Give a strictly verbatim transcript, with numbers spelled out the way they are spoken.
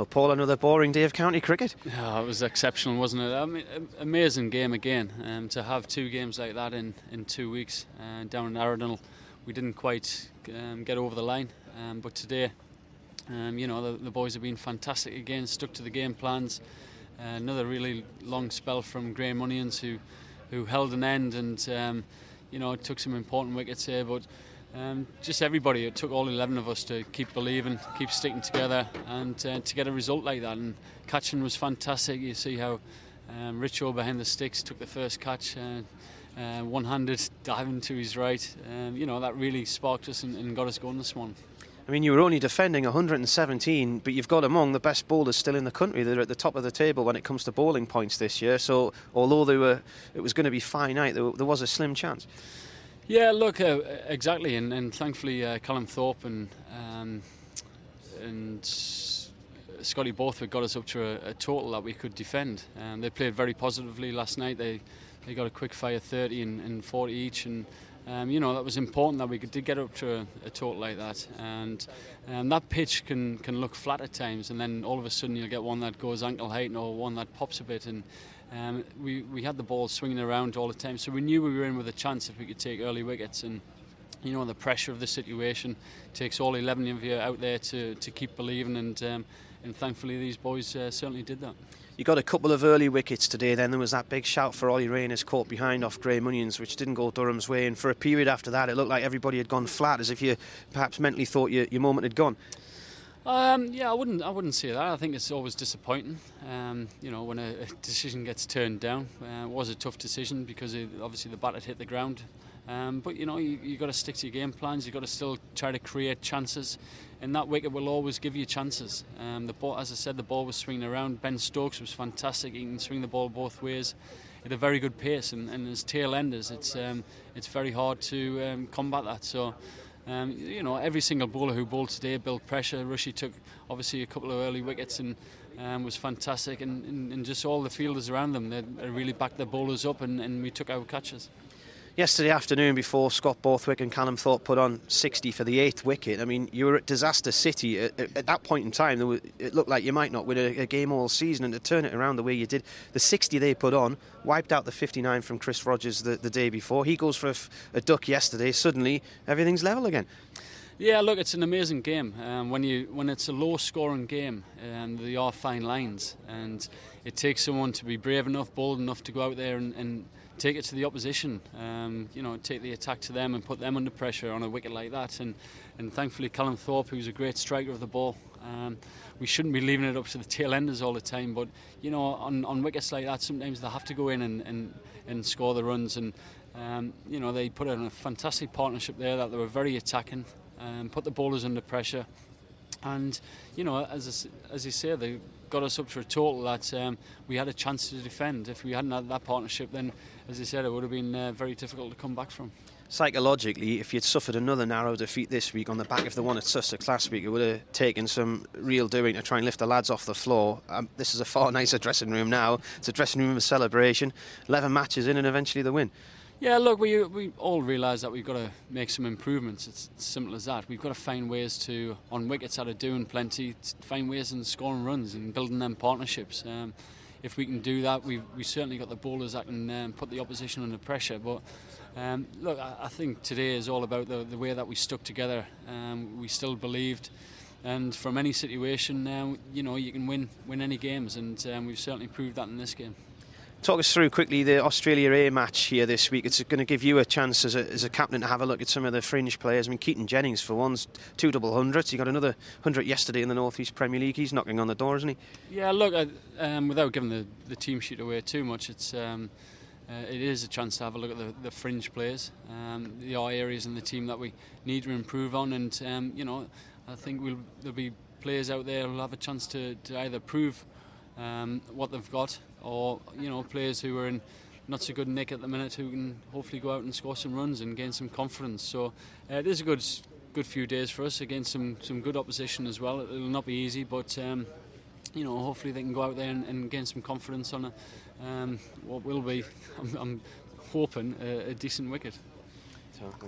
Well, Paul, another boring day of county cricket. Yeah, it was exceptional, wasn't it? I mean, amazing game again. Um, to have two games like that in, in two weeks uh, down in Arundel, we didn't quite um, get over the line. Um, but today, um, you know, the, the boys have been fantastic again, stuck to the game plans. Uh, another really long spell from Graham Onions, who who held an end and um, you know, took some important wickets here. But um, just everybody, it took all eleven of us to keep believing, keep sticking together, and uh, to get a result like that. And catching was fantastic. You see how um, Richo behind the sticks took the first catch, uh, uh, one-handed, diving to his right. Um, you know, that really sparked us and, and got us going this morning. I mean, you were only defending one hundred seventeen, but you've got among the best bowlers still in the country. They're at the top of the table when it comes to bowling points this year. So, although they were, it was going to be finite, there, there was a slim chance. Yeah, look, uh, exactly, and, and thankfully uh, Callum Thorpe and um, and Scotty Borthwick got us up to a, a total that we could defend. Um, they played very positively last night. They they got a quick fire thirty and, and forty each, and um, you know, that was important that we could, did get up to a, a total like that. And um, that pitch can can look flat at times, and then all of a sudden you'll get one that goes ankle height or one that pops a bit. And Um, we, we had the ball swinging around all the time, so we knew we were in with a chance if we could take early wickets. And you know, the pressure of the situation takes all eleven of you out there to, to keep believing, and um, and thankfully these boys uh, certainly did that. You got a couple of early wickets today. Then there was that big shout for Ollie Rayner's caught behind off Graham Onions, which didn't go Durham's way. And for a period after that, it looked like everybody had gone flat, as if you perhaps mentally thought your, your moment had gone. Um, yeah, I wouldn't. I wouldn't say that. I think it's always disappointing. Um, you know, when a, a decision gets turned down. Uh, it was a tough decision because it, obviously the bat had hit the ground. Um, but you know, you you got to stick to your game plans. You got to still try to create chances, and that wicket will always give you chances. Um, the ball, as I said, the ball was swinging around. Ben Stokes was fantastic. He can swing the ball both ways at a very good pace, and, and as tail enders, it's um, it's very hard to um, combat that. So. Um, you know, every single bowler who bowled today built pressure. Rushy took obviously a couple of early wickets and um, was fantastic, and, and, and just all the fielders around them, they, they really backed their bowlers up, and, and we took our catches. Yesterday afternoon, before Scott Borthwick and Callum Thorpe put on sixty for the eighth wicket, I mean, you were at Disaster City. At, at that point in time, there was, it looked like you might not win a, a game all season, and to turn it around the way you did, the sixty they put on wiped out the fifty-nine from Chris Rogers the, the day before. He goes for a, a duck yesterday. Suddenly, everything's level again. Yeah, look, it's an amazing game. Um, when you when it's a low-scoring game, um, there are fine lines, and it takes someone to be brave enough, bold enough to go out there and, and take it to the opposition. Um, you know, take the attack to them and put them under pressure on a wicket like that. And and thankfully, Callum Thorpe, who's a great striker of the ball, um, we shouldn't be leaving it up to the tail enders all the time. But you know, on, on wickets like that, sometimes they have to go in and, and, and score the runs. And um, you know, they put in a fantastic partnership there that they were very attacking. Um, put the bowlers under pressure, and you know, as as you say, they got us up to a total that um, we had a chance to defend. If we hadn't had that partnership, then, as you said, it would have been uh, very difficult to come back from. Psychologically, if you'd suffered another narrow defeat this week on the back of the one at Sussex last week, it would have taken some real doing to try and lift the lads off the floor. Um, this is a far nicer dressing room now. It's a dressing room of celebration. eleven matches in and eventually the win. Yeah, look, we we all realise that we've got to make some improvements. It's as simple as that. We've got to find ways to, on wickets that are doing plenty, find ways in scoring runs and building them partnerships. Um, if we can do that, we've we certainly got the bowlers that can um, put the opposition under pressure. But um, look, I, I think today is all about the, the way that we stuck together. Um, we still believed, and from any situation, uh, you know, you can win win any games, and um, we've certainly proved that in this game. Talk us through quickly the Australia A match here this week. It's going to give you a chance as a, as a captain to have a look at some of the fringe players. I mean, Keaton Jennings, for one's two double hundreds. He got another hundred yesterday in the North East Premier League. He's knocking on the door, isn't he? Yeah, look, I, um, without giving the, the team sheet away too much, it's um, uh, it is a chance to have a look at the, the fringe players. Um, there are areas in the team that we need to improve on, and um, you know, I think we'll, there'll be players out there who'll have a chance to, to either prove Um, what they've got, or you know, players who are in not so good nick at the minute who can hopefully go out and score some runs and gain some confidence. So uh, it is a good good few days for us against some, some good opposition as well. It'll not be easy, but um, you know, hopefully they can go out there and, and gain some confidence on a, um, what will be, I'm, I'm hoping, a, a decent wicket. So.